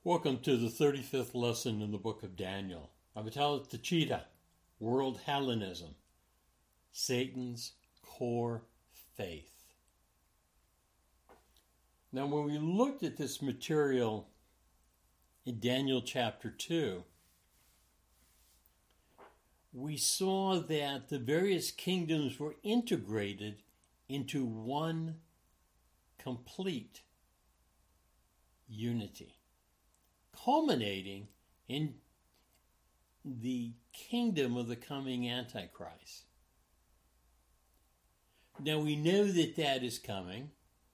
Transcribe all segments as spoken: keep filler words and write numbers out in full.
Welcome to the thirty-fifth lesson in the book of Daniel. Avatala Tachita, World Hellenism, Satan's core faith. Now, when we looked at this material in Daniel chapter two, we saw that the various kingdoms were integrated into one complete unity, culminating in the kingdom of the coming Antichrist. Now we know that that is coming.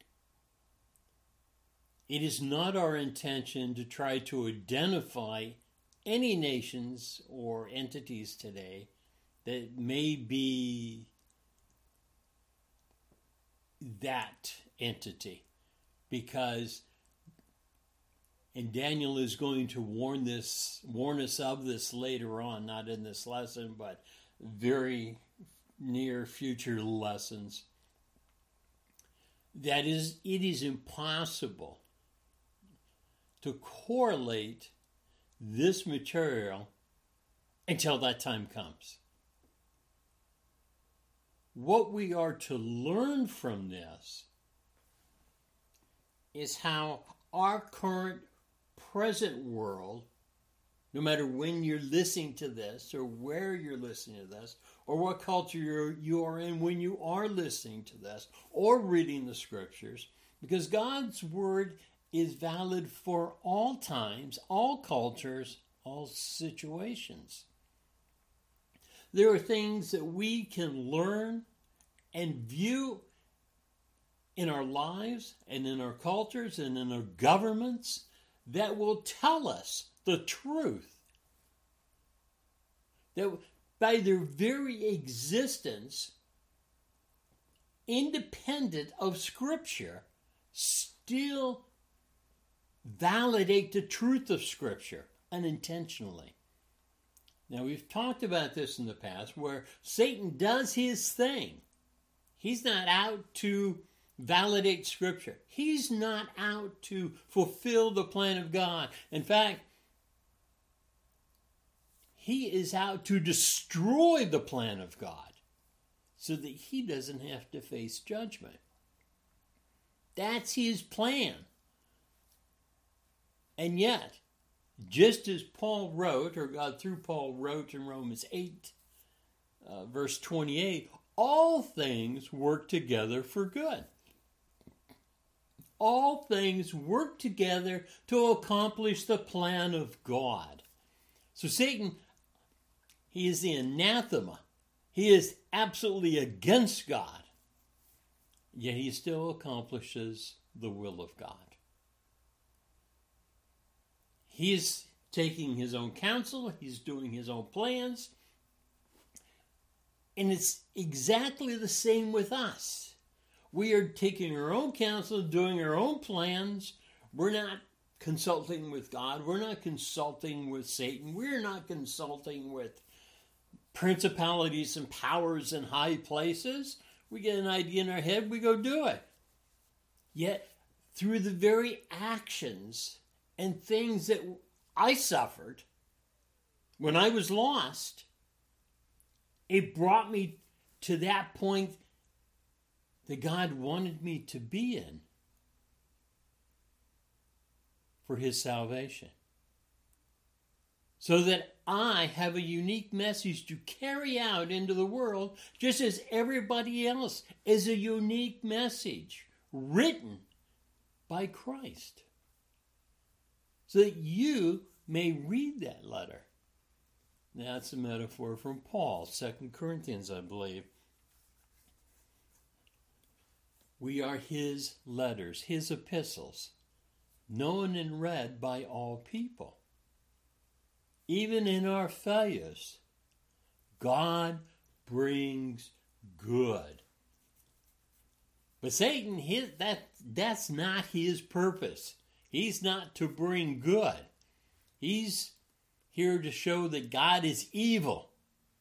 It is not our intention to try to identify any nations or entities today that may be that entity, because and Daniel is going to warn this, warn us of this later on, not in this lesson, but very near future lessons. That is, it is impossible to correlate this material until that time comes. What we are to learn from this is how our current present world, no matter when you're listening to this or where you're listening to this or what culture you're, you are in when you are listening to this or reading the scriptures, because God's word is valid for all times, all cultures, all situations. There are things that we can learn and view in our lives and in our cultures and in our governments that will tell us the truth. That by their very existence, independent of Scripture, still validate the truth of Scripture unintentionally. Now, we've talked about this in the past, where Satan does his thing. He's not out to validate Scripture. He's not out to fulfill the plan of God. In fact, he is out to destroy the plan of God so that he doesn't have to face judgment. That's his plan. And yet, just as Paul wrote, or God through Paul wrote in Romans eight, uh, verse twenty-eight, all things work together for good. All things work together to accomplish the plan of God. So Satan, he is the anathema. He is absolutely against God. Yet he still accomplishes the will of God. He is taking his own counsel. He's doing his own plans. And it's exactly the same with us. We are taking our own counsel, doing our own plans. We're not consulting with God. We're not consulting with Satan. We're not consulting with principalities and powers in high places. We get an idea in our head, we go do it. Yet, through the very actions and things that I suffered when I was lost, it brought me to that point that God wanted me to be in for his salvation. So that I have a unique message to carry out into the world, just as everybody else is a unique message written by Christ. So that you may read that letter. Now, that's a metaphor from Paul, Second Corinthians, I believe. We are his letters, his epistles, known and read by all people. Even in our failures, God brings good. But Satan, his, that, that's not his purpose. He's not to bring good. He's here to show that God is evil.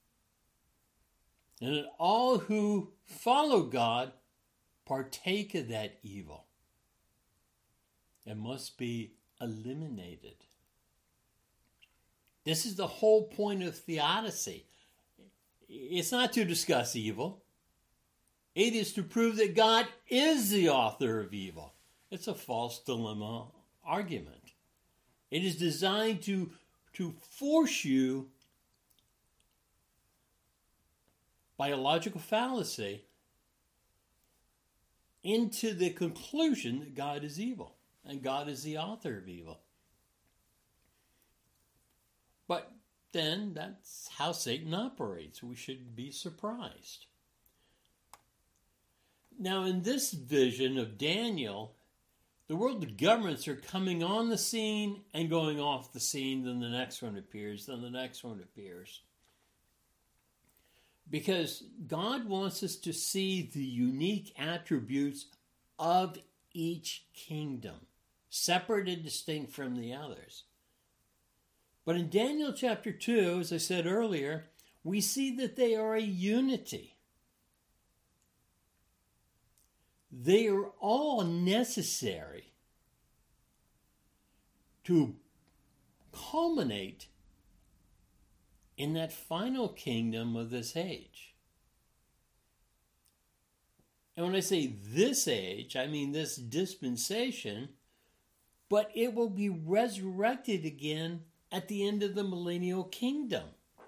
And that all who follow God partake of that evil and must be eliminated. This is the whole point of theodicy. It's not to discuss evil. It is to prove that God is the author of evil. It's a false dilemma argument. It is designed to, to force you, by a logical fallacy, into the conclusion that God is evil and God is the author of evil. But then that's how Satan operates. We should be surprised. Now, in this vision of Daniel, the world governments are coming on the scene and going off the scene. Then the next one appears. Then the next one appears. Because God wants us to see the unique attributes of each kingdom, separate and distinct from the others. But in Daniel chapter two, as I said earlier, we see that they are a unity. They are all necessary to culminate in that final kingdom of this age. And when I say this age, I mean this dispensation, but it will be resurrected again at the end of the millennial kingdom.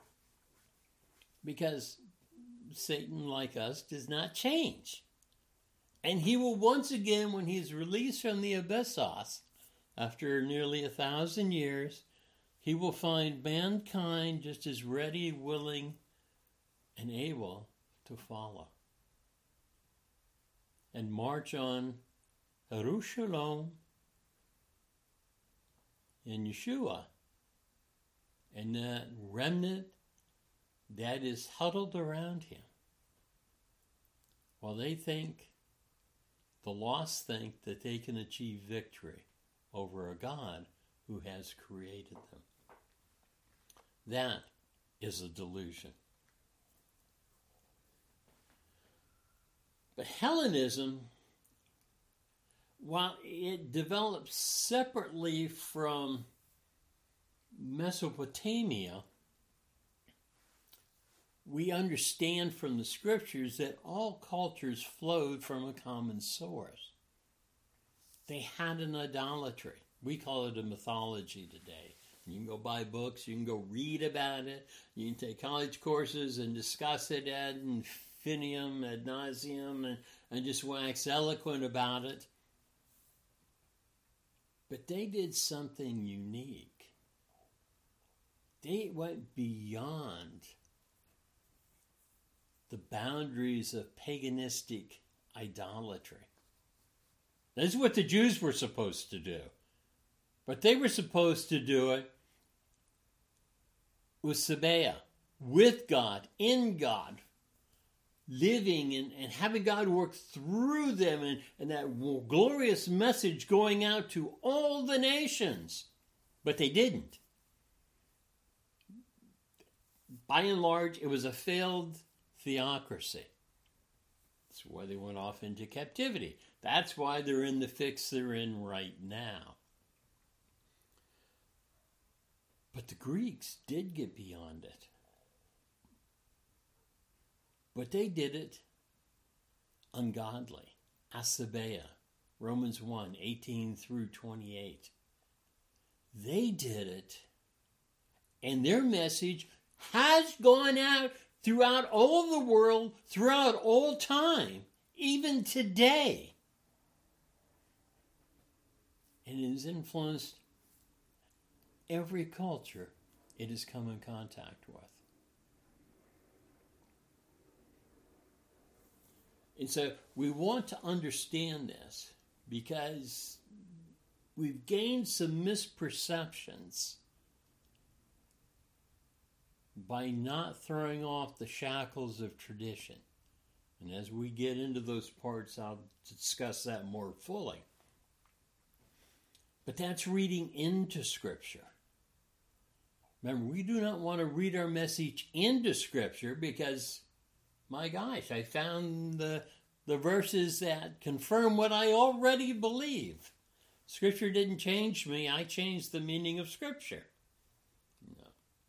Because Satan, like us, does not change. And he will once again, when he is released from the abyssos, after nearly a thousand years, he will find mankind just as ready, willing, and able to follow. And march on Jerusalem in Yeshua. And that remnant that is huddled around him. While they think, the lost think that they can achieve victory over a God who has created them. That is a delusion. But Hellenism, while it develops separately from Mesopotamia, we understand from the scriptures that all cultures flowed from a common source. They had an idolatry. We call it a mythology today. You can go buy books, you can go read about it, you can take college courses and discuss it ad infinitum, ad nauseum, and, and just wax eloquent about it. But they did something unique. They went beyond the boundaries of paganistic idolatry. That's what the Jews were supposed to do. But they were supposed to do it with Sabaoth, with God, in God, living and, and having God work through them, and, and that glorious message going out to all the nations. But they didn't. By and large, it was a failed theocracy. That's why they went off into captivity. That's why they're in the fix they're in right now. But the Greeks did get beyond it. But they did it ungodly. Asabea, Romans one, eighteen through twenty-eight. They did it, and their message has gone out throughout all the world, throughout all time, even today. And it has influenced every culture it has come in contact with. And so we want to understand this because we've gained some misperceptions by not throwing off the shackles of tradition. And as we get into those parts, I'll discuss that more fully. But that's reading into Scripture. Remember, we do not want to read our message into Scripture because, my gosh, I found the, the verses that confirm what I already believe. Scripture didn't change me. I changed the meaning of Scripture. No.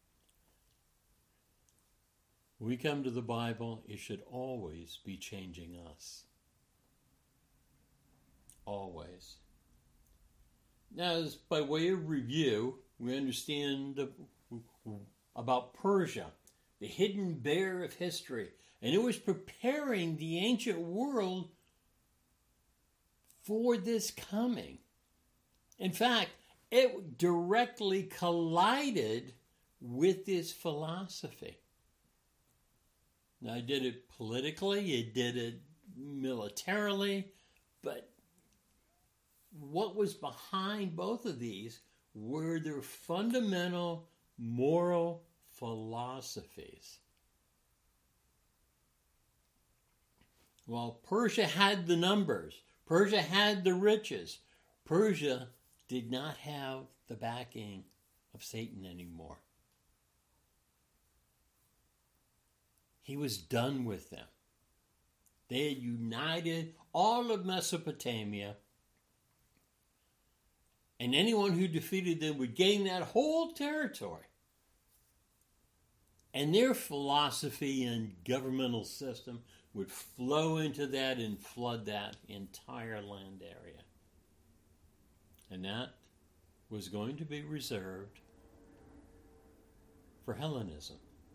When we come to the Bible, it should always be changing us. Always. Now, as by way of review, we understand about Persia, the hidden bear of history, and it was preparing the ancient world for this coming. In fact, it directly collided with this philosophy. Now, it did it politically, it did it militarily, but what was behind both of these were their fundamental moral philosophies. Well, Persia had the numbers. Persia had the riches. Persia did not have the backing of Satan anymore. He was done with them. They had united all of Mesopotamia, and anyone who defeated them would gain that whole territory. And their philosophy and governmental system would flow into that and flood that entire land area. And that was going to be reserved for Hellenism.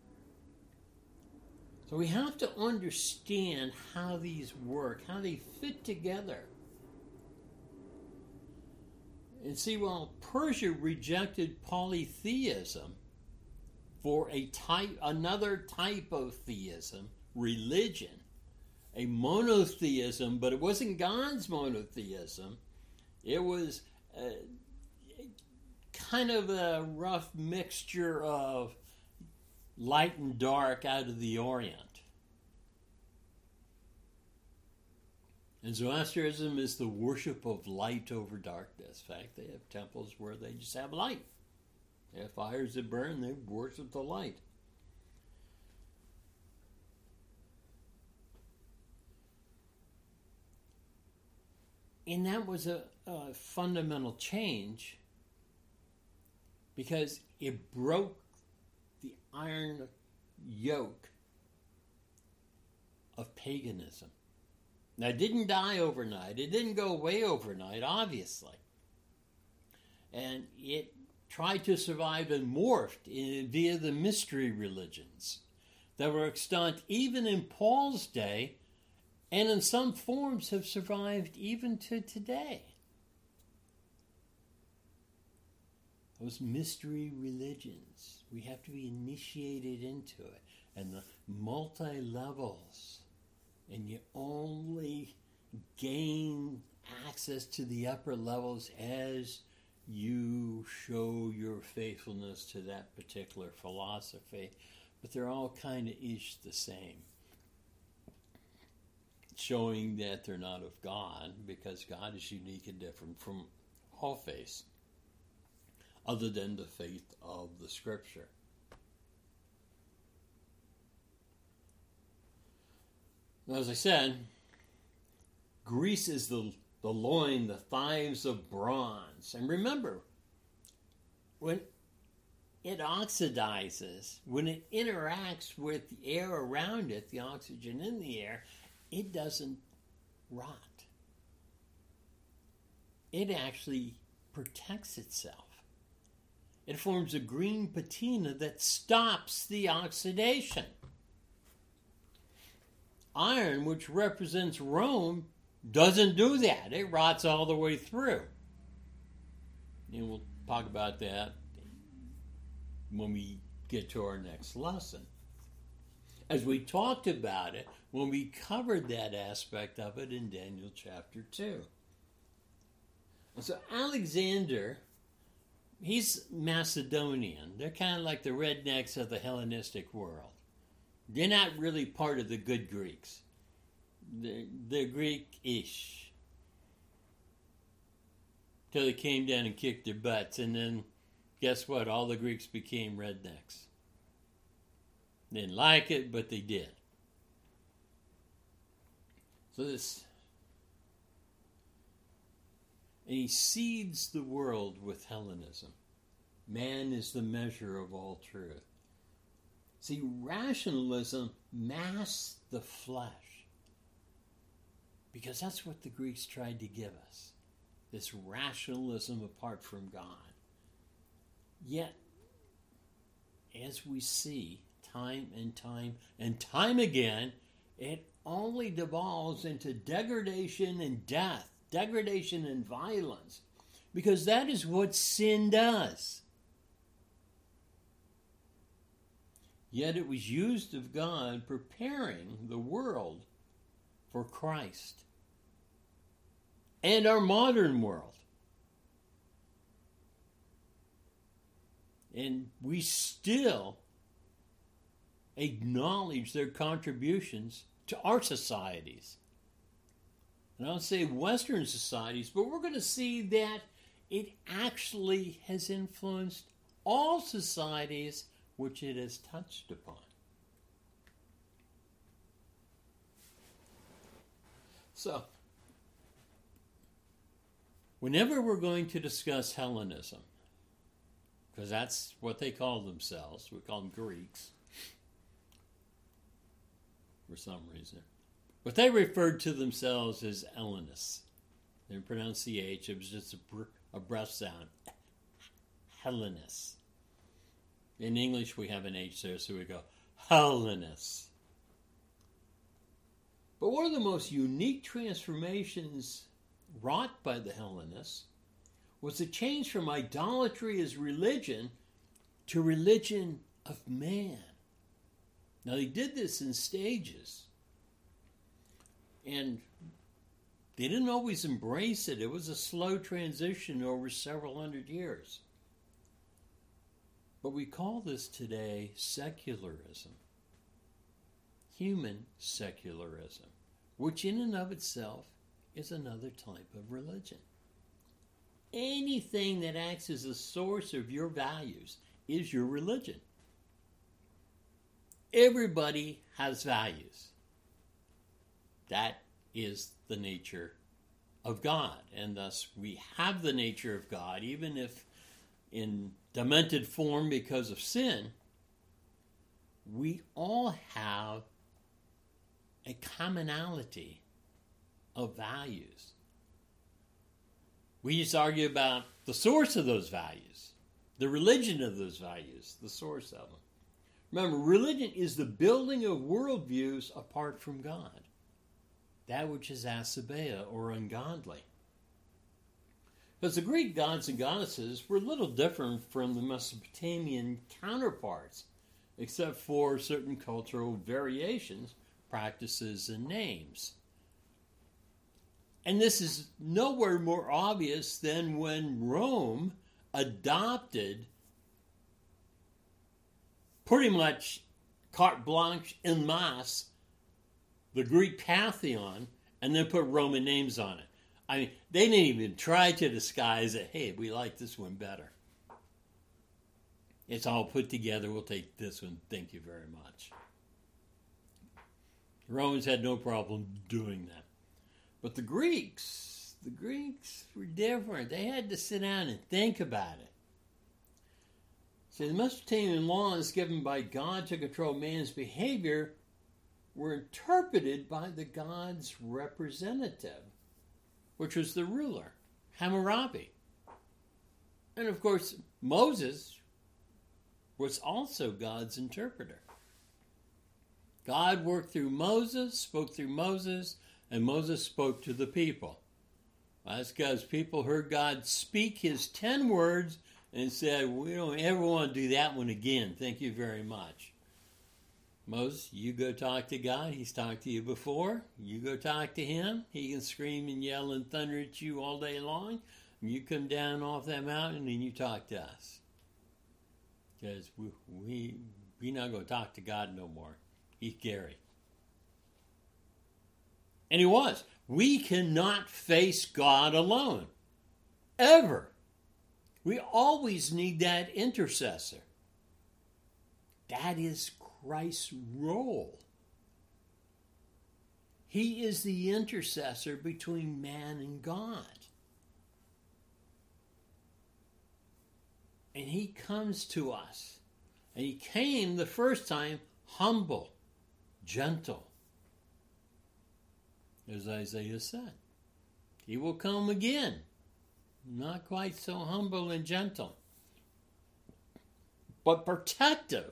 So we have to understand how these work, how they fit together. And see, while Persia rejected polytheism for a type, another type of theism, religion, a monotheism, but it wasn't God's monotheism. It was a, kind of a rough mixture of light and dark out of the Orient. And Zoroastrianism is the worship of light over darkness. In fact, they have temples where they just have light. They have fires that burn, they worship the light. And that was a, a fundamental change because it broke the iron yoke of paganism. Now, it didn't die overnight. It didn't go away overnight, obviously. And it tried to survive and morphed in, via the mystery religions that were extant even in Paul's day, and in some forms have survived even to today. Those mystery religions, we have to be initiated into it. And the multi-levels. And you only gain access to the upper levels as you show your faithfulness to that particular philosophy. But they're all kind of each the same. Showing that they're not of God, because God is unique and different from all faiths, other than the faith of the Scripture. Now, as I said, Greece is the, the loin, the thighs of bronze. And remember, when it oxidizes, when it interacts with the air around it, the oxygen in the air, it doesn't rot. It actually protects itself. It forms a green patina that stops the oxidation. Iron, which represents Rome, doesn't do that. It rots all the way through. And we'll talk about that when we get to our next lesson. As we talked about it when we covered that aspect of it in Daniel chapter two. And so Alexander, he's Macedonian. They're kind of like the rednecks of the Hellenistic world. They're not really part of the good Greeks. They're, they're Greek-ish. Till they came down and kicked their butts, and then guess what? All the Greeks became rednecks. They didn't like it, but they did. So this And he seeds the world with Hellenism. Man is the measure of all truth. See, rationalism masks the flesh, because that's what the Greeks tried to give us, this rationalism apart from God. Yet, as we see time and time and time again, it only devolves into degradation and death, degradation and violence, because that is what sin does. Yet it was used of God preparing the world for Christ and our modern world. And we still acknowledge their contributions to our societies. And I don't say Western societies, but we're going to see that it actually has influenced all societies which it has touched upon. So, whenever we're going to discuss Hellenism, because that's what they call themselves, we call them Greeks, for some reason, but they referred to themselves as Hellenists. They didn't pronounce the H, it was just a, br- a breath sound. Hellenists. In English, we have an H there, so we go, Hellenists. But one of the most unique transformations wrought by the Hellenists was the change from idolatry as religion to religion of man. Now, they did this in stages. And they didn't always embrace it. It was a slow transition over several hundred years. But we call this today secularism. Human secularism, which in and of itself is another type of religion. Anything that acts as a source of your values is your religion. Everybody has values. That is the nature of God, and thus we have the nature of God, even if in demented form because of sin. We all have a commonality of values. We used to argue about the source of those values, the religion of those values, the source of them. Remember, religion is the building of worldviews apart from God, that which is asabeia, or ungodly. Because the Greek gods and goddesses were a little different from the Mesopotamian counterparts, except for certain cultural variations, practices, and names. And this is nowhere more obvious than when Rome adopted pretty much carte blanche en masse the Greek pantheon and then put Roman names on it. I mean, they didn't even try to disguise it. Hey, we like this one better. It's all put together. We'll take this one. Thank you very much. The Romans had no problem doing that. But the Greeks, the Greeks were different. They had to sit down and think about it. So the Mesopotamian laws given by God to control man's behavior were interpreted by the god's representative, which was the ruler, Hammurabi. And of course, Moses was also God's interpreter. God worked through Moses, spoke through Moses, and Moses spoke to the people. That's because people heard God speak his ten words and said, we don't ever want to do that one again. Thank you very much. Moses, you go talk to God. He's talked to you before. You go talk to him. He can scream and yell and thunder at you all day long. You come down off that mountain and you talk to us. Because we, we, we're not going to talk to God no more. He's Gary. And he was. We cannot face God alone. Ever. We always need that intercessor. That is Christ's role. He is the intercessor between man and God. And he comes to us. And he came the first time humble, gentle. As Isaiah said, he will come again. Not quite so humble and gentle, but protective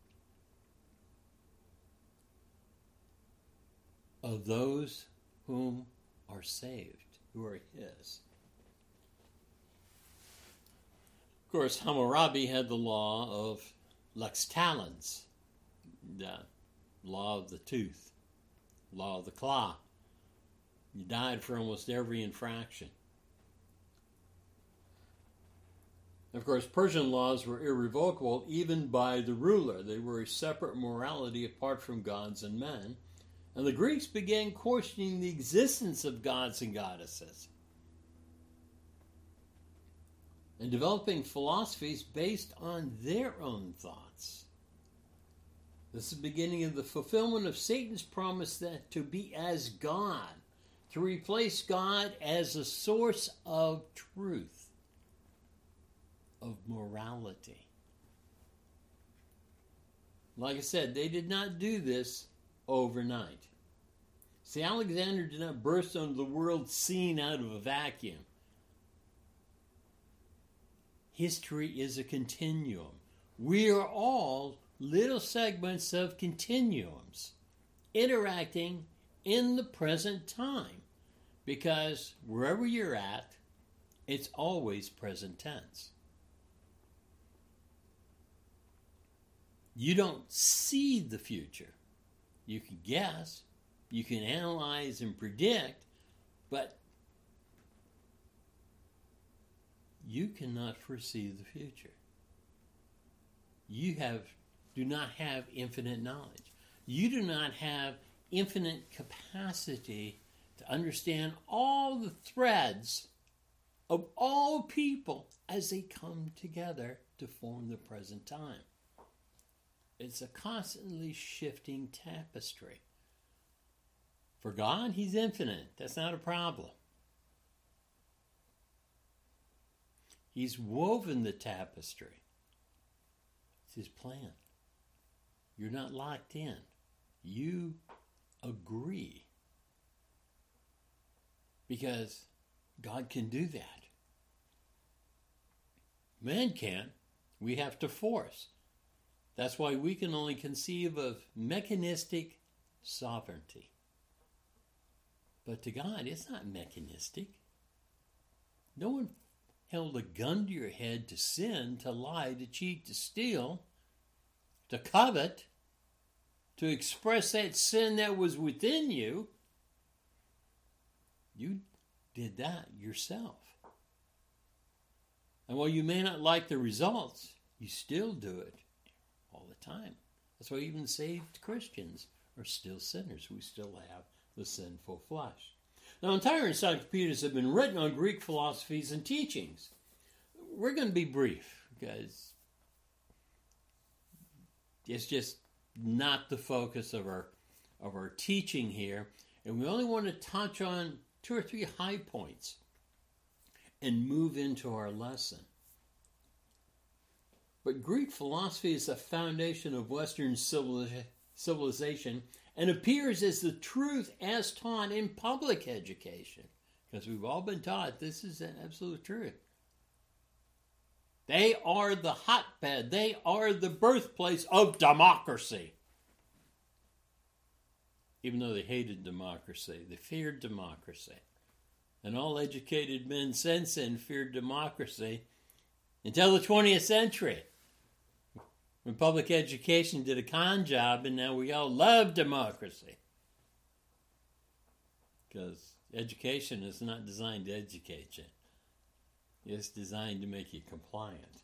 of those whom are saved, who are his. Of course, Hammurabi had the law of lex talens, the law of the tooth, law of the claw. You died for almost every infraction. Of course, Persian laws were irrevocable even by the ruler. They were a separate morality apart from gods and men. And the Greeks began questioning the existence of gods and goddesses and developing philosophies based on their own thoughts. This is the beginning of the fulfillment of Satan's promise that to be as God, to replace God as a source of truth, of morality. Like I said, they did not do this overnight. See, Alexander did not burst onto the world scene out of a vacuum. History is a continuum. We are all little segments of continuums interacting in the present time, because wherever you're at, it's always present tense. You don't see the future. You can guess, you can analyze and predict, but you cannot foresee the future. You have do not have infinite knowledge. You do not have infinite capacity to understand all the threads of all people as they come together to form the present time. It's a constantly shifting tapestry. For God, he's infinite. That's not a problem. He's woven the tapestry. It's his plan. You're not locked in. You agree. Because God can do that. Man can't. We have to force. That's why we can only conceive of mechanistic sovereignty. But to God, it's not mechanistic. No one held a gun to your head to sin, to lie, to cheat, to steal, to covet, to express that sin that was within you. You did that yourself. And while you may not like the results, you still do it all the time. That's why even saved Christians are still sinners. We still have the sinful flesh. Now, entire encyclopedias have been written on Greek philosophies and teachings. We're going to be brief, because it's just not the focus of our of our teaching here, and we only want to touch on two or three high points and move into our lesson. But Greek philosophy is the foundation of Western civilization and appears as the truth as taught in public education, because we've all been taught this is an absolute truth. They are the hotbed. They are the birthplace of democracy. Even though they hated democracy, they feared democracy. And all educated men since then feared democracy until the twentieth century, when public education did a con job, and now we all love democracy. Because education is not designed to educate you. It's designed to make you compliant.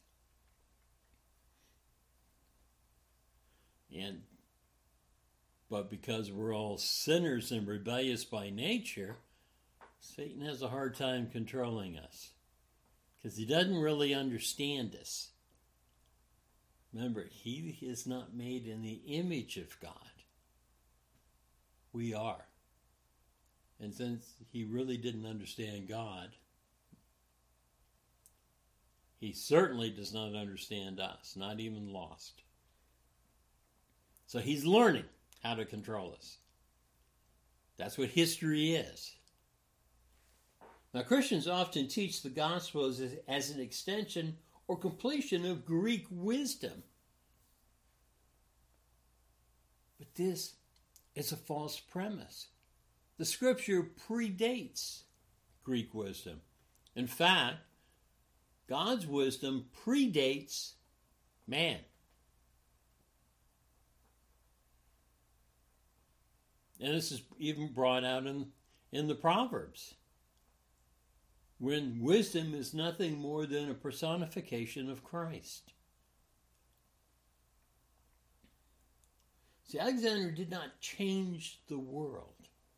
And but because we're all sinners and rebellious by nature, Satan has a hard time controlling us, because he doesn't really understand us. Remember, he is not made in the image of God. We are. And since he really didn't understand God, He certainly does not understand us, not even lost. So he's learning how to control us. That's what history is. Now, Christians often teach the gospel as, as an extension or completion of Greek wisdom. But this is a false premise. The scripture predates Greek wisdom. In fact, God's wisdom predates man. And this is even brought out in, in the Proverbs, when wisdom is nothing more than a personification of Christ. See, Alexander did not change the world.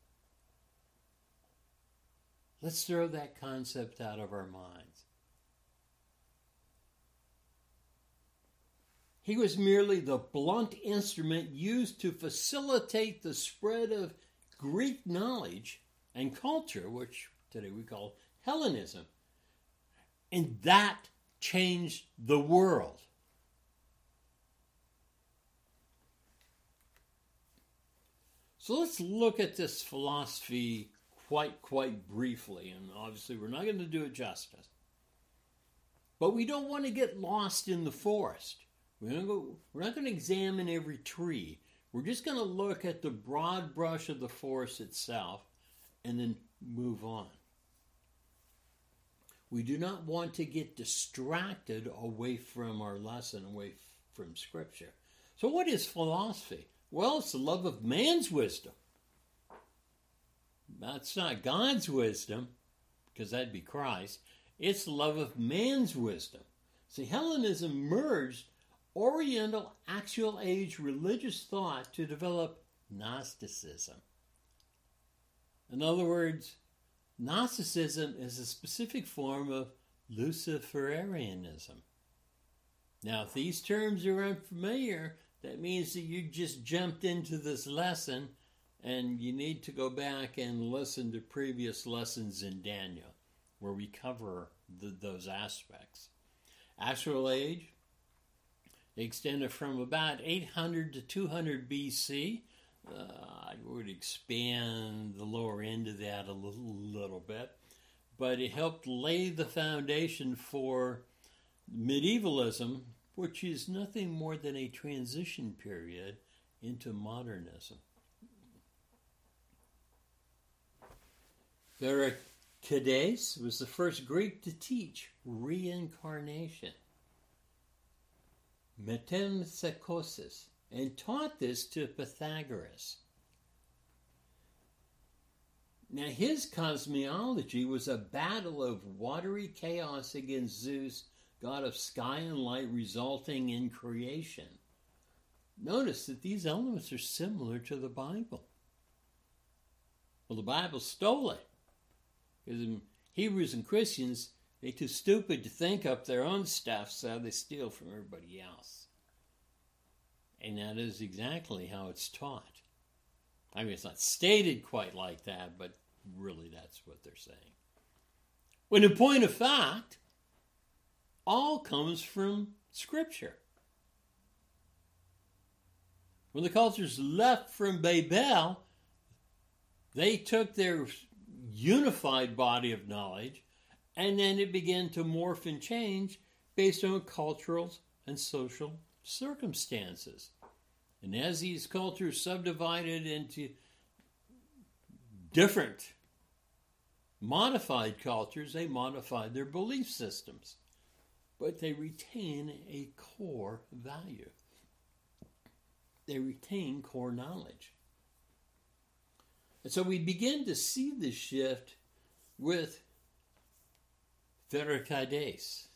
Let's throw that concept out of our minds. He was merely the blunt instrument used to facilitate the spread of Greek knowledge and culture, which today we call Hellenism. And that changed the world. So let's look at this philosophy quite, quite briefly. And obviously we're not going to do it justice. But we don't want to get lost in the forest. We're, gonna go, we're not going to examine every tree. We're just going to look at the broad brush of the forest itself and then move on. We do not want to get distracted away from our lesson, away from Scripture. So what is philosophy? Well, it's the love of man's wisdom. That's not God's wisdom, because that'd be Christ. It's the love of man's wisdom. See, Hellenism merged Oriental actual age religious thought to develop Gnosticism. In other words, Gnosticism is a specific form of Luciferianism. Now, if these terms are unfamiliar, that means that you just jumped into this lesson and you need to go back and listen to previous lessons in Daniel where we cover the, those aspects. Actual age extended from about eight hundred to two hundred B C. Uh, I would expand the lower end of that a little, little bit, but it helped lay the foundation for medievalism, which is nothing more than a transition period into modernism. Thucydides was the first Greek to teach reincarnation, metempsychosis, and taught this to Pythagoras. Now, his cosmology was a battle of watery chaos against Zeus, god of sky and light, resulting in creation. Notice that these elements are similar to the Bible. Well, the Bible stole it. Because Hebrews and Christians, they're too stupid to think up their own stuff, so they steal from everybody else. And that is exactly how it's taught. I mean, it's not stated quite like that, but really that's what they're saying. When in point of fact, all comes from Scripture. When the cultures left from Babel, they took their unified body of knowledge, and then it began to morph and change based on cultural and social circumstances. And as these cultures subdivided into different modified cultures, they modified their belief systems. But they retain a core value. They retain core knowledge. And so we begin to see this shift with Thucydides.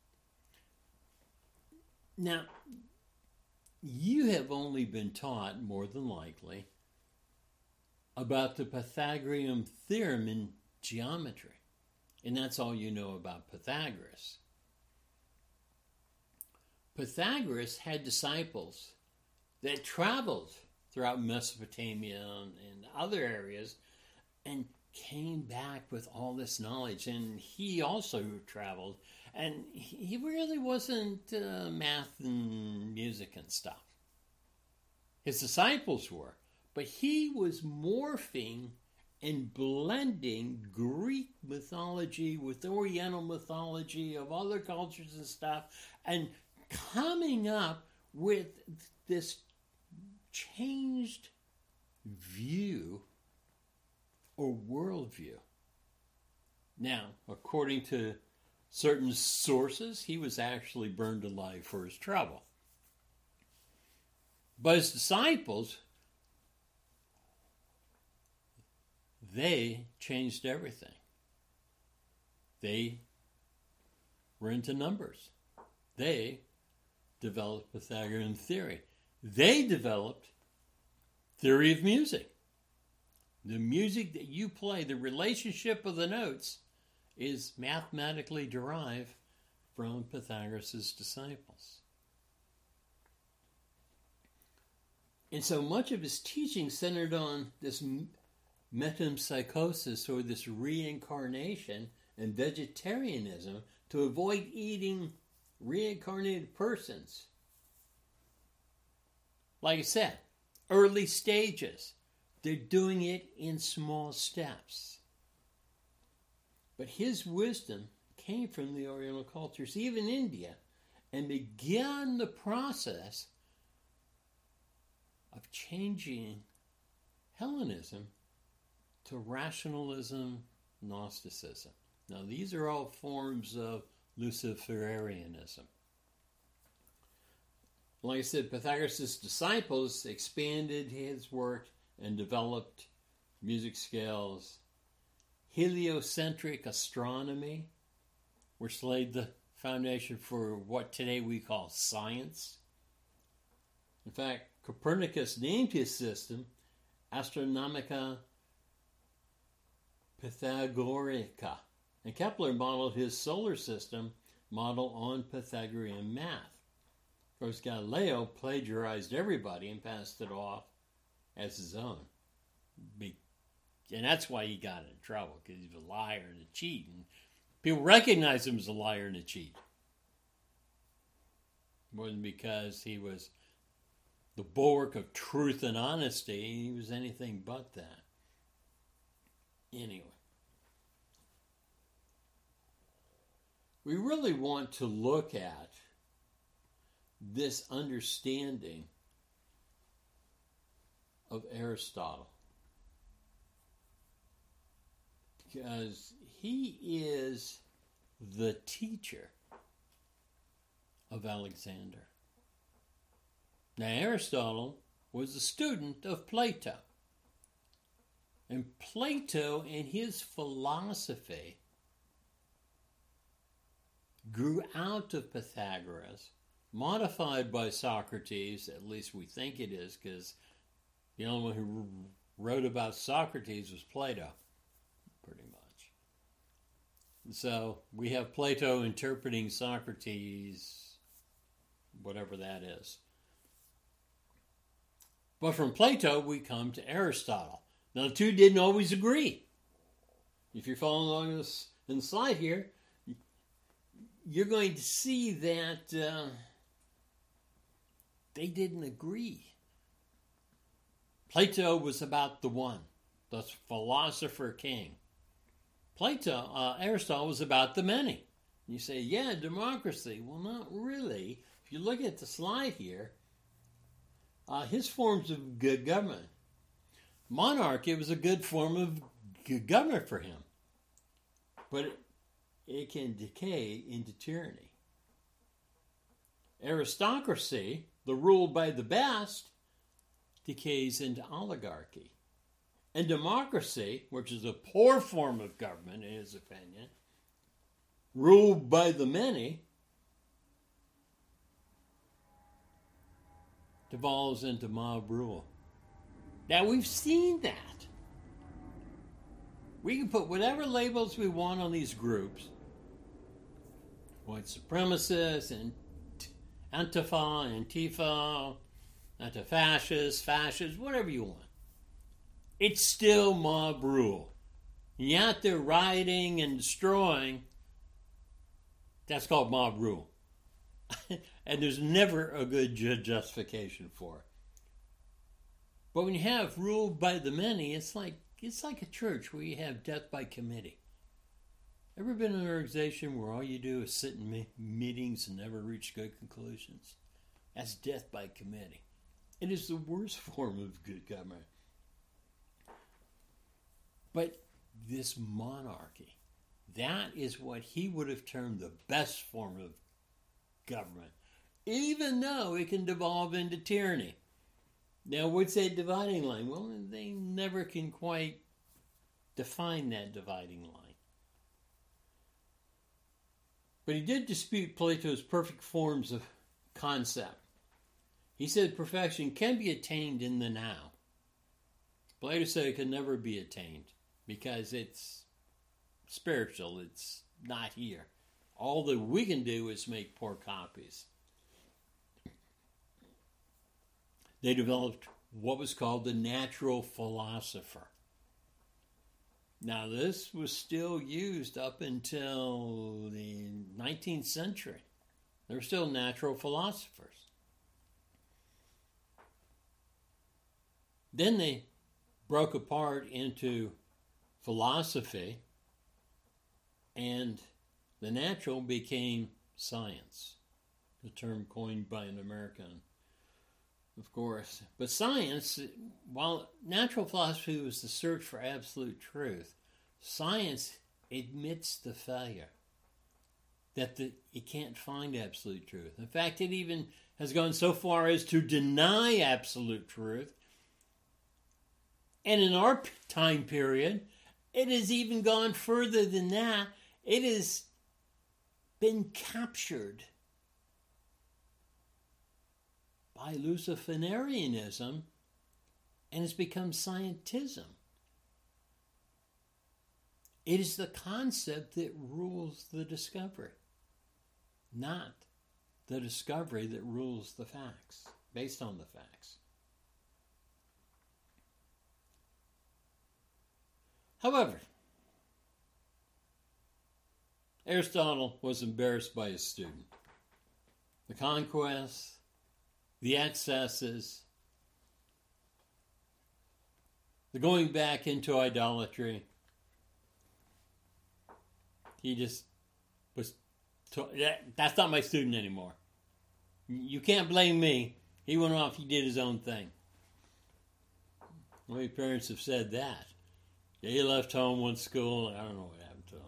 Now, you have only been taught, more than likely, about the Pythagorean theorem in geometry. And that's all you know about Pythagoras. Pythagoras had disciples that traveled throughout Mesopotamia and other areas and came back with all this knowledge. And he also traveled And he really wasn't uh, math and music and stuff. His disciples were. But he was morphing and blending Greek mythology with Oriental mythology of other cultures and stuff, and coming up with this changed view or worldview. Now, according to certain sources, he was actually burned alive for his trouble. But his disciples, they changed everything. They were into numbers. They developed Pythagorean theory. They developed theory of music. The music that you play, the relationship of the notes, is mathematically derived from Pythagoras' disciples. And so much of his teaching centered on this metempsychosis, or this reincarnation, and vegetarianism to avoid eating reincarnated persons. Like I said, early stages. They're doing it in small steps. But his wisdom came from the Oriental cultures, even India, and began the process of changing Hellenism to rationalism, Gnosticism. Now, these are all forms of Luciferianism. Like I said, Pythagoras' disciples expanded his work and developed music scales. Heliocentric astronomy, which laid the foundation for what today we call science. In fact, Copernicus named his system Astronomica Pythagorica, and Kepler modeled his solar system model on Pythagorean math. Of course, Galileo plagiarized everybody and passed it off as his own. Be- and that's why he got in trouble, because he was a liar and a cheat. And people recognized him as a liar and a cheat. It wasn't because he was the bulwark of truth and honesty. He was anything but that. Anyway. We really want to look at this understanding of Aristotle, because he is the teacher of Alexander. Now, Aristotle was a student of Plato. And Plato and his philosophy grew out of Pythagoras, modified by Socrates, at least we think it is, because the only one who wrote about Socrates was Plato, pretty much. So we have Plato interpreting Socrates, whatever that is. But from Plato, we come to Aristotle. Now, the two didn't always agree. If you're following along this in the slide here, you're going to see that uh, they didn't agree. Plato was about the one, the philosopher king. Plato, uh, Aristotle was about the many. You say, yeah, democracy. Well, not really. If you look at the slide here, uh, his forms of good government. Monarchy was a good form of good government for him. But it, it can decay into tyranny. Aristocracy, the rule by the best, decays into oligarchy. And democracy, which is a poor form of government in his opinion, ruled by the many, devolves into mob rule. Now, we've seen that. We can put whatever labels we want on these groups. White supremacists, and Antifa, Antifa, anti-fascists, fascists, whatever you want. It's still mob rule. And you're out there rioting and destroying. That's called mob rule. And there's never a good justification for it. But when you have rule by the many, it's like it's like a church where you have death by committee. Ever been in an organization where all you do is sit in me- meetings and never reach good conclusions? That's death by committee. It is the worst form of good government. But this monarchy, that is what he would have termed the best form of government, even though it can devolve into tyranny. Now, what's that dividing line? Well, they never can quite define that dividing line. But he did dispute Plato's perfect forms of concept. He said perfection can be attained in the now. Plato said it can never be attained because it's spiritual, it's not here. All that we can do is make poor copies. They developed what was called the natural philosopher. Now, this was still used up until the nineteenth century. There were still natural philosophers. Then they broke apart into philosophy, and the natural became science, the term coined by an American, of course. But science, while natural philosophy was the search for absolute truth, science admits the failure that the, it can't find absolute truth. In fact, it even has gone so far as to deny absolute truth. And in our time period, it has even gone further than that. It has been captured by Luciferianism and has become scientism. It is the concept that rules the discovery, not the discovery that rules the facts, based on the facts. However, Aristotle was embarrassed by his student. The conquests, the excesses, the going back into idolatry. He just was, to- that, that's not my student anymore. You can't blame me. He went off, he did his own thing. How many parents have said that? He left home, went to school, and I don't know what happened to him.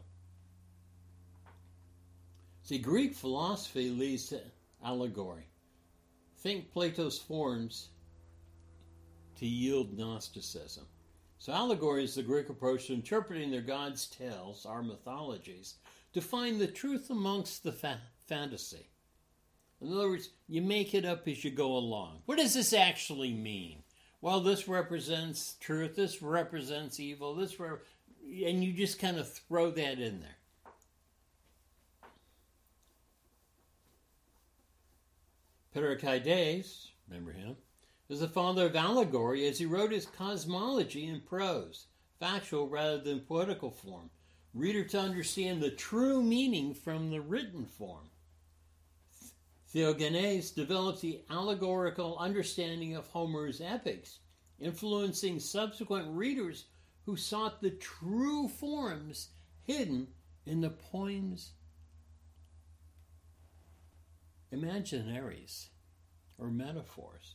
See, Greek philosophy leads to allegory. Think Plato's forms to yield Gnosticism. So allegory is the Greek approach to interpreting their gods' tales, our mythologies, to find the truth amongst the fa- fantasy. In other words, you make it up as you go along. What does this actually mean? Well, this represents truth, this represents evil, this re- and you just kind of throw that in there. Pericles, remember him, is the father of allegory as he wrote his cosmology in prose, factual rather than poetical form, reader to understand the true meaning from the written form. Theogenes developed the allegorical understanding of Homer's epics, influencing subsequent readers who sought the true forms hidden in the poems' imaginaries or metaphors.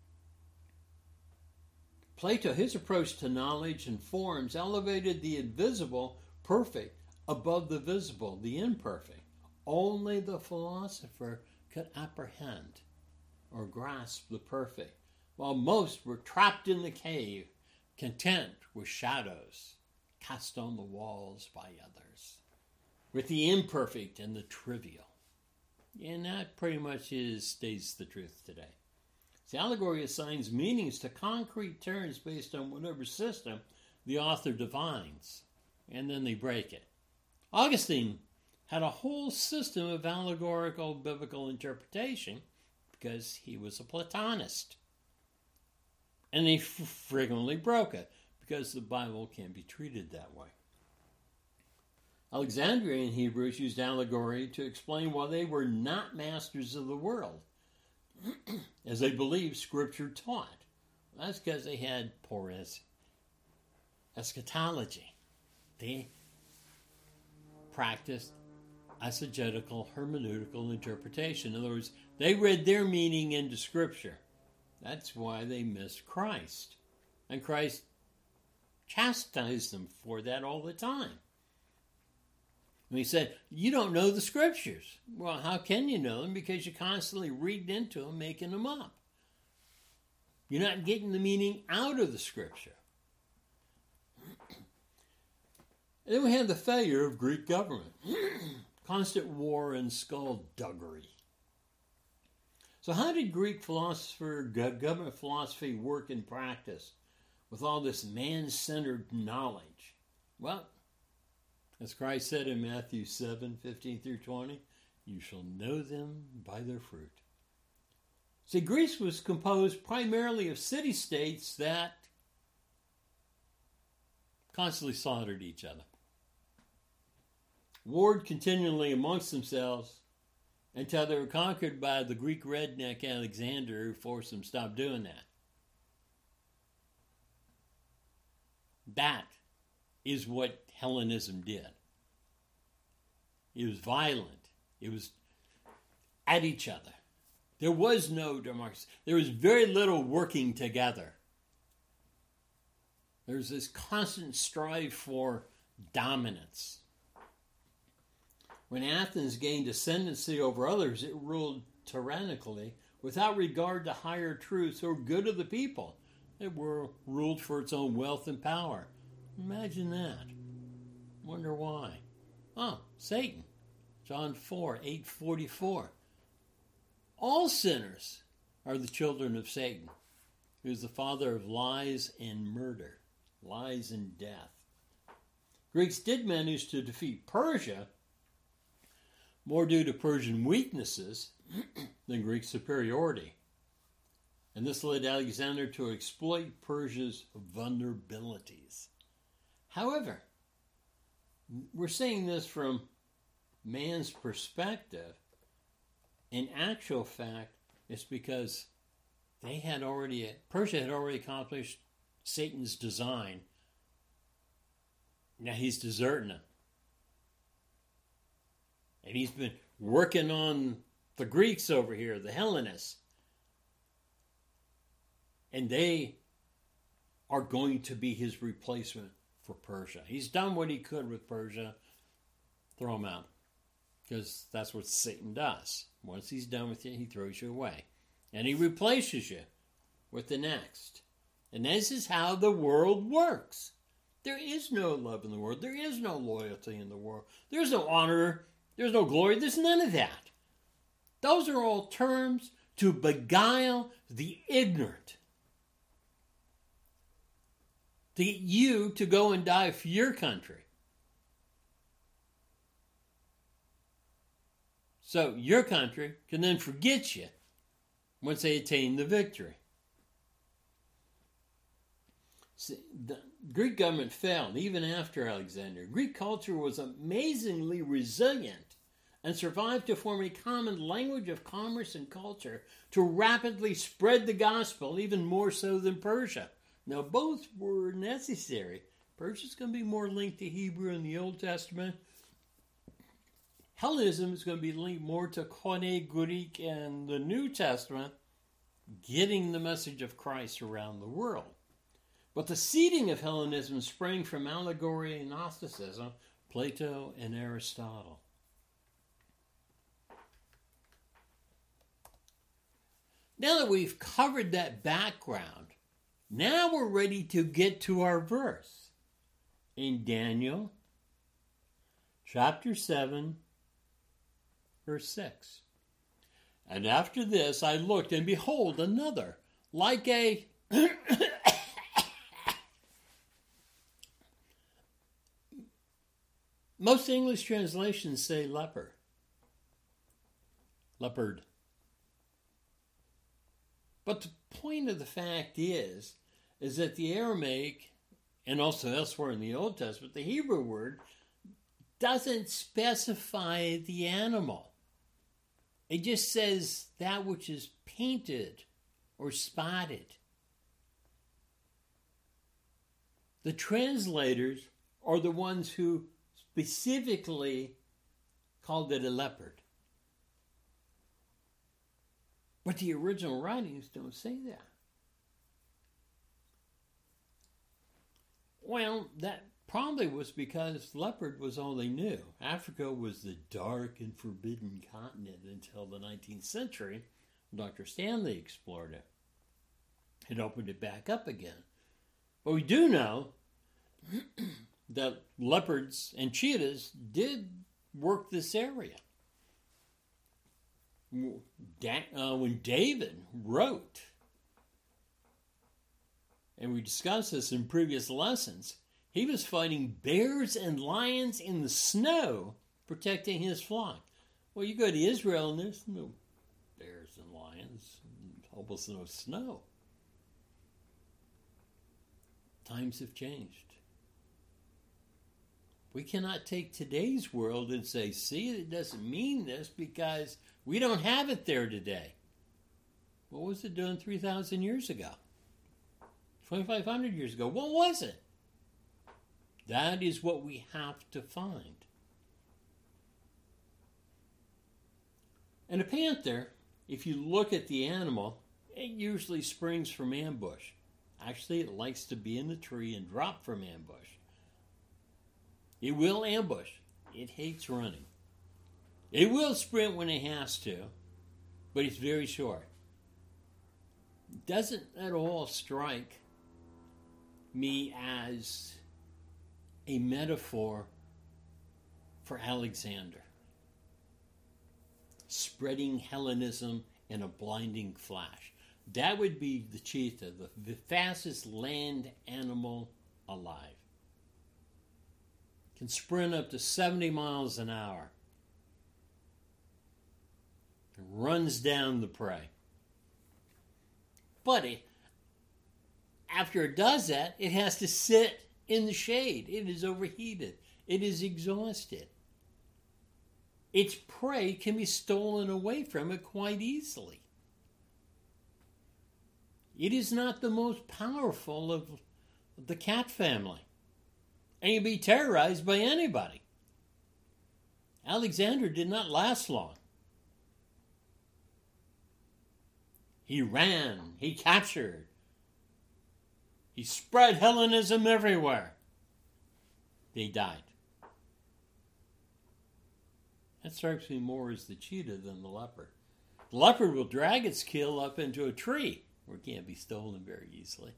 Plato, his approach to knowledge and forms elevated the invisible, perfect, above the visible, the imperfect. Only the philosopher could apprehend or grasp the perfect, while most were trapped in the cave, content with shadows cast on the walls by others, with the imperfect and the trivial. And that pretty much is stays the truth today. The allegory assigns meanings to concrete terms based on whatever system the author defines, and then they break it. Augustine had a whole system of allegorical biblical interpretation because he was a Platonist. And he f- frequently broke it because the Bible can be treated that way. Alexandrian Hebrews used allegory to explain why they were not masters of the world, as they believed Scripture taught. That's because they had poor eschatology. They practiced eisegetical hermeneutical interpretation. In other words, they read their meaning into Scripture. That's why they missed Christ. And Christ chastised them for that all the time. And he said, you don't know the Scriptures. Well, how can you know them? Because you're constantly reading into them, making them up. You're not getting the meaning out of the Scripture. And then we have the failure of Greek government. Constant war and skullduggery. So how did Greek philosopher, government philosophy work in practice with all this man-centered knowledge? Well, as Christ said in Matthew seven, fifteen through twenty, you shall know them by their fruit. See, Greece was composed primarily of city-states that constantly slaughtered each other, warred continually amongst themselves until they were conquered by the Greek redneck Alexander, who forced them to stop doing that. That is what Hellenism did. It was violent. It was at each other. There was no democracy. There was very little working together. There's this constant strive for dominance. When Athens gained ascendancy over others, it ruled tyrannically without regard to higher truths or good of the people. It were ruled for its own wealth and power. Imagine that. Wonder why. Oh, Satan. John four, eight forty-four. All sinners are the children of Satan, who is the father of lies and murder, lies and death. Greeks did manage to defeat Persia, more due to Persian weaknesses than Greek superiority. And this led Alexander to exploit Persia's vulnerabilities. However, we're seeing this from man's perspective. In actual fact, it's because they had already, Persia had already accomplished Satan's design. Now he's deserting them. And he's been working on the Greeks over here, the Hellenists. And they are going to be his replacement for Persia. He's done what he could with Persia. Throw him out. Because that's what Satan does. Once he's done with you, he throws you away. And he replaces you with the next. And this is how the world works. There is no love in the world. There is no loyalty in the world. There's no honor. There's no glory. There's none of that. Those are all terms to beguile the ignorant. To get you to go and die for your country. So your country can then forget you once they attain the victory. See, the Greek government failed even after Alexander. Greek culture was amazingly resilient and survived to form a common language of commerce and culture to rapidly spread the gospel, even more so than Persia. Now, both were necessary. Persia's going to be more linked to Hebrew in the Old Testament. Hellenism is going to be linked more to Koine Greek and the New Testament, getting the message of Christ around the world. But the seeding of Hellenism sprang from allegory and Gnosticism, Plato and Aristotle. Now that we've covered that background, now we're ready to get to our verse. In Daniel chapter seven, verse six. And after this I looked, and behold, another, like a... Most English translations say leper. Leopard. But the point of the fact is, is that the Aramaic, and also elsewhere in the Old Testament, the Hebrew word doesn't specify the animal. It just says that which is painted or spotted. The translators are the ones who specifically called it a leopard. But the original writings don't say that. Well, that probably was because leopard was all they knew. Africa was the dark and forbidden continent until the nineteenth century. Doctor Stanley explored it. It opened it back up again. But we do know that leopards and cheetahs did work this area. Uh, when David wrote, and we discussed this in previous lessons, he was fighting bears and lions in the snow, protecting his flock. Well, you go to Israel and there's no bears and lions, almost no snow. Times have changed. We cannot take today's world and say, see, it doesn't mean this because we don't have it there today. What was it doing three thousand years ago? twenty-five hundred years ago? What was it? That is what we have to find. And a panther, if you look at the animal, it usually springs from ambush. Actually, it likes to be in the tree and drop from ambush. It will ambush. It hates running. It will sprint when it has to, but it's very short. It doesn't at all strike me as a metaphor for Alexander, spreading Hellenism in a blinding flash. That would be the cheetah, the fastest land animal alive. Can sprint up to seventy miles an hour. It runs down the prey. But it, after it does that, it has to sit in the shade. It is overheated. It is exhausted. Its prey can be stolen away from it quite easily. It is not the most powerful of the cat family. And can be terrorized by anybody. Alexander did not last long. He ran, he captured, he spread Hellenism everywhere. They died. That strikes me more as the cheetah than the leopard. The leopard will drag its kill up into a tree where it can't be stolen very easily.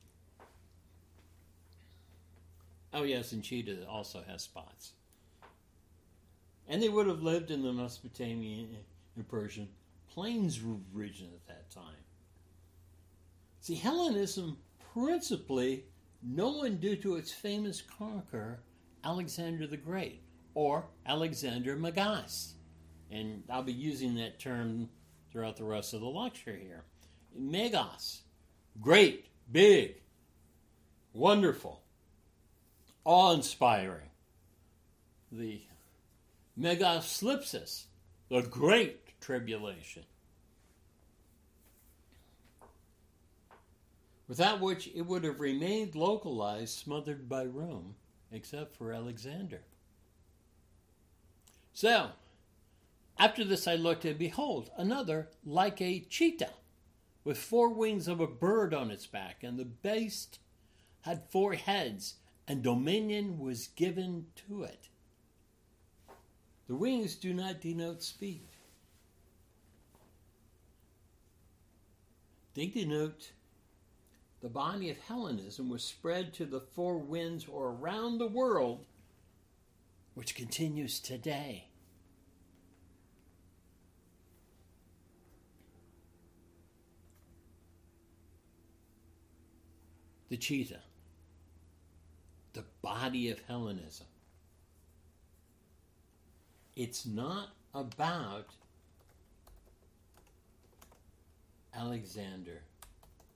Oh yes, and cheetah also has spots. And they would have lived in the Mesopotamian and Persian plains region at that time. See, Hellenism principally known due to its famous conqueror, Alexander the Great, or Alexander Megas. And I'll be using that term throughout the rest of the lecture here. Megas, great, big, wonderful, awe-inspiring. The Megaslipsis, the Great Tribulation, without which it would have remained localized, smothered by Rome, except for Alexander. So, after this I looked, and behold, another like a cheetah, with four wings of a bird on its back, and the beast had four heads, and dominion was given to it. The wings do not denote speed. They denote the body of Hellenism was spread to the four winds or around the world, which continues today. The cheetah, the body of Hellenism. It's not about Alexander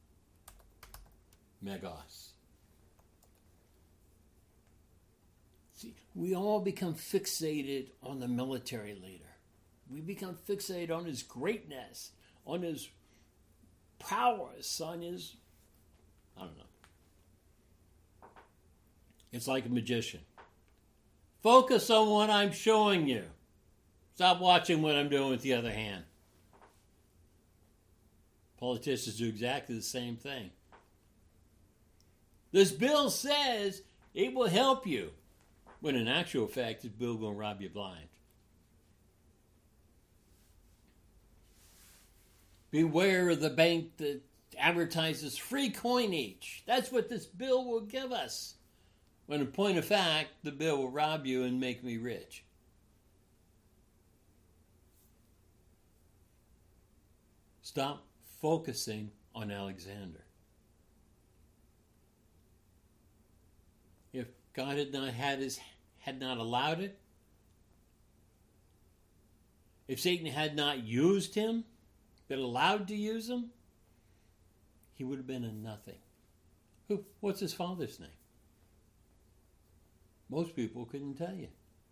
Megas. See, we all become fixated on the military leader. We become fixated on his greatness, on his prowess, on his, I don't know. It's like a magician. Focus on what I'm showing you. Stop watching what I'm doing with the other hand. Politicians do exactly the same thing. This bill says it will help you, when in actual fact, this bill going to rob you blind. Beware of the bank that advertises free coinage. That's what this bill will give us. When in point of fact, the bill will rob you and make me rich. Stop focusing on Alexander. If God had not had his had not allowed it, if Satan had not used him, been allowed to use him, he would have been a nothing. Who? What's his father's name? Most people couldn't tell you.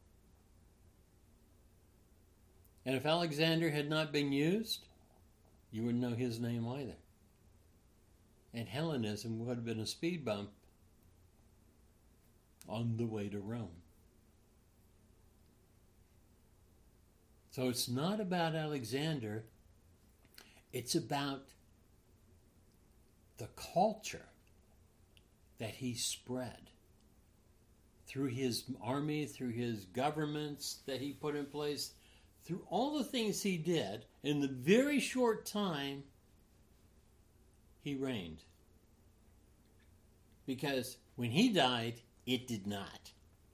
And if Alexander had not been used, you wouldn't know his name either. And Hellenism would have been a speed bump on the way to Rome. So it's not about Alexander, it's about the culture that he spread through his army, through his governments that he put in place, through all the things he did. In the very short time he reigned. Because when he died, it did not.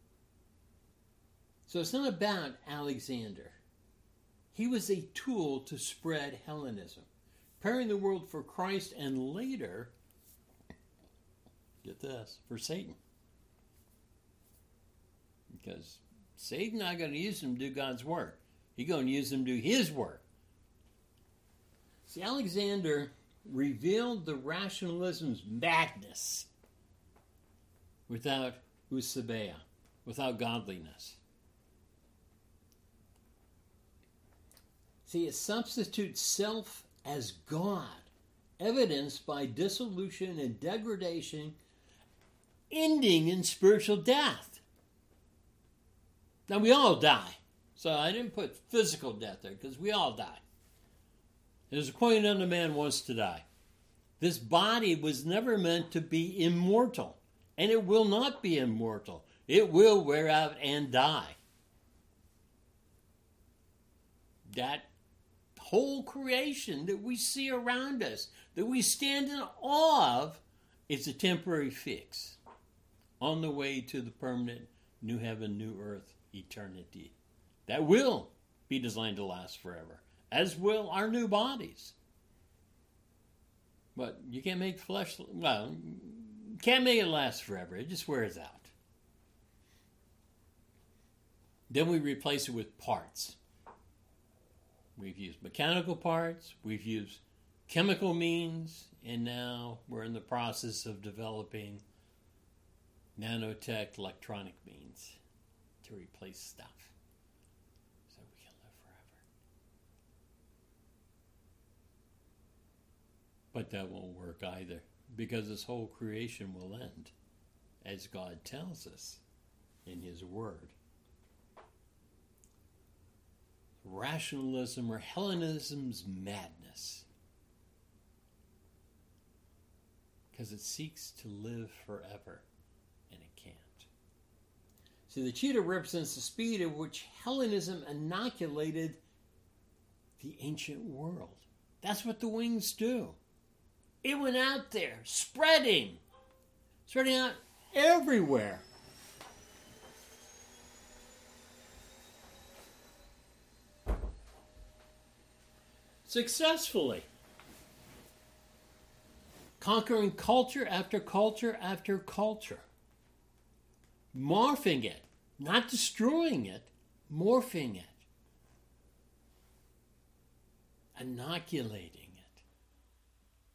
So it's not about Alexander. He was a tool to spread Hellenism, preparing the world for Christ and later, get this, for Satan. Because Satan's not going to use him to do God's work. He's going to use him to do his work. See, Alexander revealed the rationalism's madness without Eusebeia, without godliness. See, it substitutes self as God, evidenced by dissolution and degradation, ending in spiritual death. Now, we all die. So I didn't put physical death there, because we all die. It is appointed unto man once to die. This body was never meant to be immortal, and it will not be immortal. It will wear out and die. That whole creation that we see around us, that we stand in awe of, is a temporary fix on the way to the permanent new heaven, new earth, eternity. That will be designed to last forever, as will our new bodies. But you can't make flesh, well, you can't make it last forever. It just wears out. Then we replace it with parts. We've used mechanical parts, we've used chemical means, and now we're in the process of developing nanotech electronic means to replace stuff so we can live forever. But that won't work either, because this whole creation will end, as God tells us in His Word. Rationalism or Hellenism's madness, because it seeks to live forever, and it can't. See, the cheetah represents the speed at which Hellenism inoculated the ancient world. That's what the wings do. It went out there, spreading, spreading out everywhere. Successfully. Conquering culture after culture after culture. Morphing it. Not destroying it. Morphing it. Inoculating it.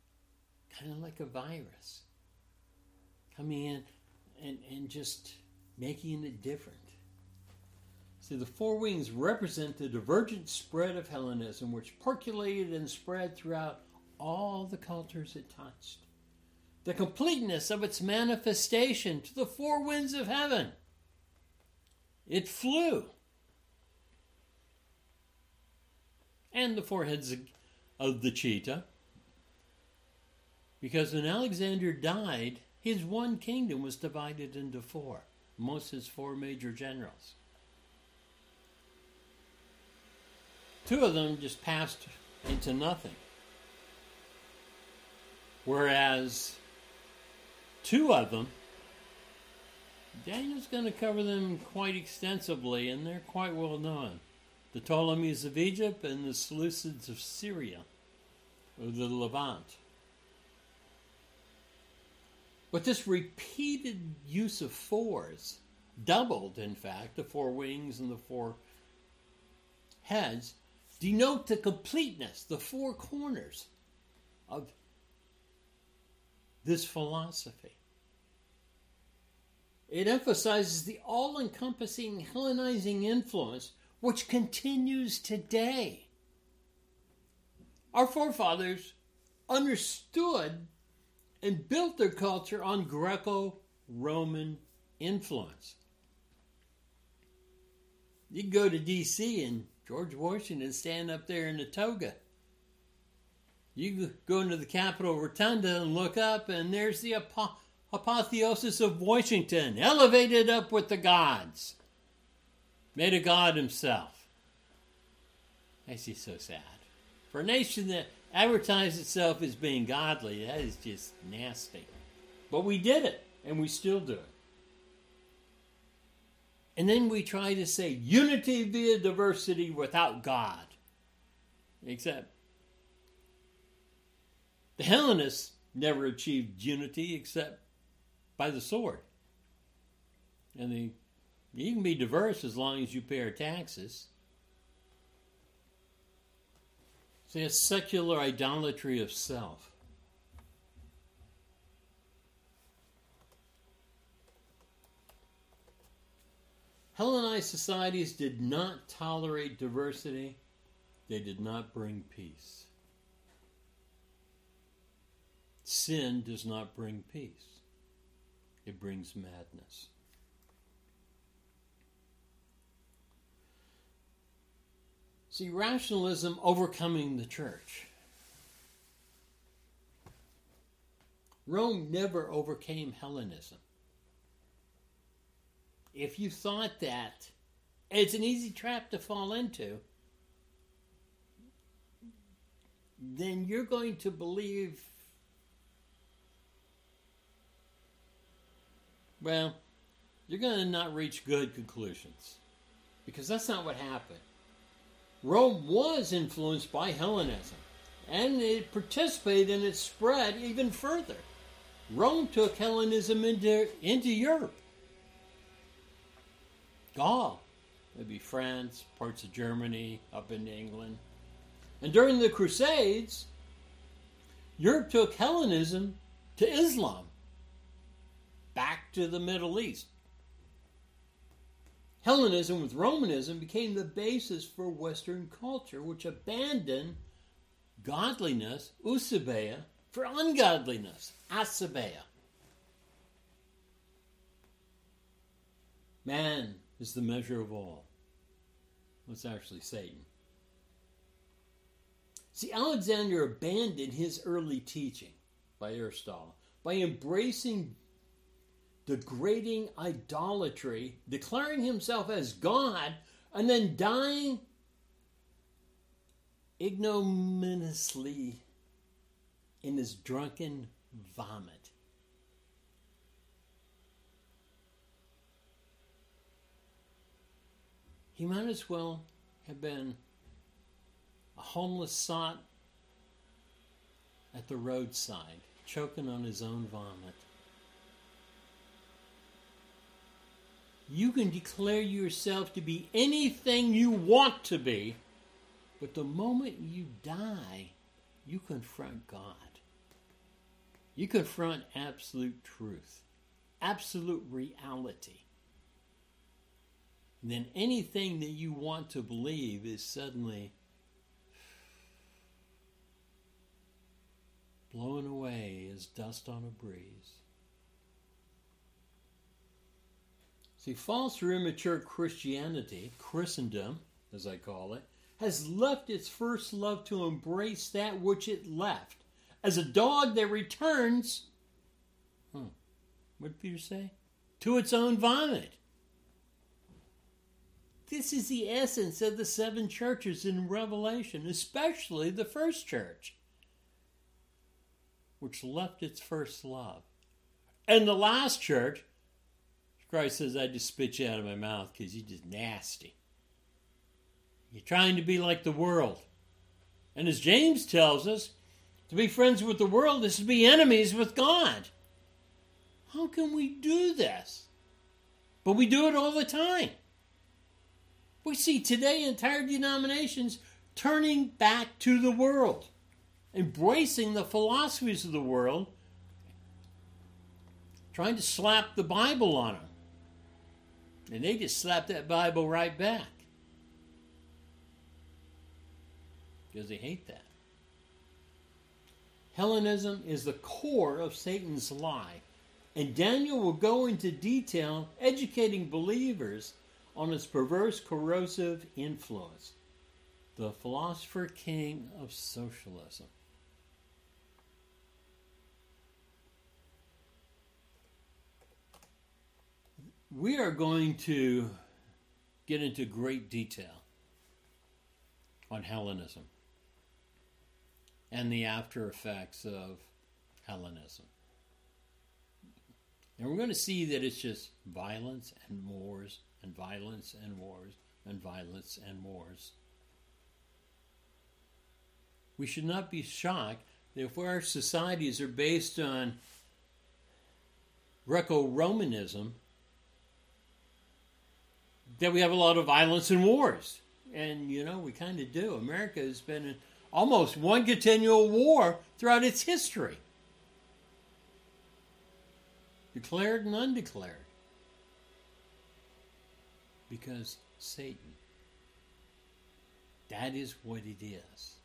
Kind of like a virus. Coming in and, and just making it different. See, the four wings represent the divergent spread of Hellenism, which percolated and spread throughout all the cultures it touched. The completeness of its manifestation to the four winds of heaven. It flew. And the four heads of the cheetah. Because when Alexander died, his one kingdom was divided into four, amongst his four major generals. Two of them just passed into nothing. Whereas two of them, Daniel's going to cover them quite extensively, and they're quite well known. The Ptolemies of Egypt and the Seleucids of Syria, or the Levant. But this repeated use of fours, doubled in fact, the four wings and the four heads, denote the completeness, the four corners of this philosophy. It emphasizes the all-encompassing Hellenizing influence which continues today. Our forefathers understood and built their culture on Greco-Roman influence. You can go to D C and George Washington stand up there in a toga. You go into the Capitol Rotunda and look up, and there's the apo- apotheosis of Washington, elevated up with the gods. Made a god himself. Makes you so sad. For a nation that advertised itself as being godly, that is just nasty. But we did it, and we still do it. And then we try to say unity via diversity without God. Except the Hellenists never achieved unity except by the sword. And the, you can be diverse as long as you pay your taxes. See, a secular idolatry of self. Hellenized societies did not tolerate diversity. They did not bring peace. Sin does not bring peace. It brings madness. See, rationalism overcoming the church. Rome never overcame Hellenism. If you thought that, it's an easy trap to fall into, then you're going to believe, well, you're going to not reach good conclusions. Because that's not what happened. Rome was influenced by Hellenism, and it participated in its spread even further. Rome took Hellenism into, into Europe. Gaul, maybe France, parts of Germany, up into England. And during the Crusades, Europe took Hellenism to Islam, back to the Middle East. Hellenism with Romanism became the basis for Western culture, which abandoned godliness, ousibeia, for ungodliness, asabeia. Man is the measure of all. It's actually Satan. See, Alexander abandoned his early teaching by Aristotle by embracing degrading idolatry, declaring himself as God, and then dying ignominiously in his drunken vomit. He might as well have been a homeless sot at the roadside, choking on his own vomit. You can declare yourself to be anything you want to be, but the moment you die, you confront God. You confront absolute truth, absolute reality. then anything that you want to believe is suddenly blown away as dust on a breeze. See, false or immature Christianity, Christendom, as I call it, has left its first love to embrace that which it left. As a dog that returns, hmm, what did Peter say? To its own vomit. This is the essence of the seven churches in Revelation, especially the first church, which left its first love. And the last church, Christ says, I just spit you out of my mouth because you're just nasty. You're trying to be like the world. And as James tells us, to be friends with the world is to be enemies with God. How can we do this? But we do it all the time. We see today entire denominations turning back to the world, embracing the philosophies of the world, trying to slap the Bible on them. And they just slap that Bible right back. Because they hate that. Hellenism is the core of Satan's lie. And Daniel will go into detail educating believers on its perverse, corrosive influence. The philosopher king of socialism. We are going to get into great detail on Hellenism and the after effects of Hellenism. And we're going to see that it's just violence and wars and violence and wars and violence and wars. We should not be shocked that if our societies are based on Greco-Romanism, that we have a lot of violence and wars. And, you know, we kind of do. America has been in almost one continual war throughout its history. Declared and undeclared. Because Satan. That is what it is.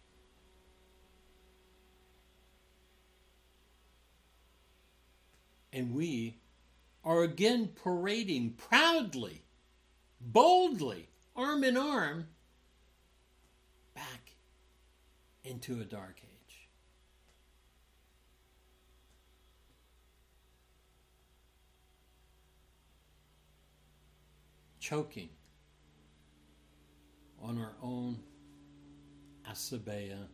And we are again parading proudly, boldly, arm in arm, back into a dark age. Choking on our own Asabeya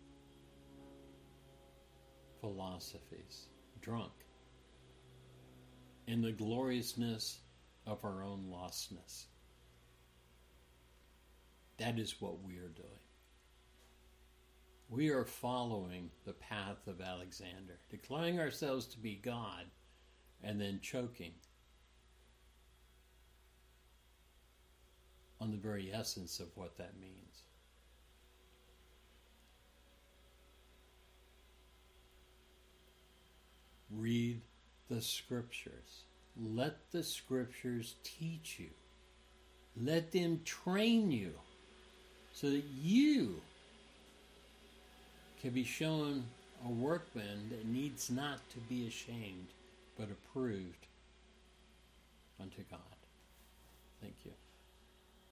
philosophies, drunk in the gloriousness of our own lostness. That is what we are doing. We are following the path of Alexander, declaring ourselves to be God, and then choking on the very essence of what that means. Read the scriptures. Let the scriptures teach you. Let them train you so that you can be shown a workman that needs not to be ashamed, but approved unto God. Thank you.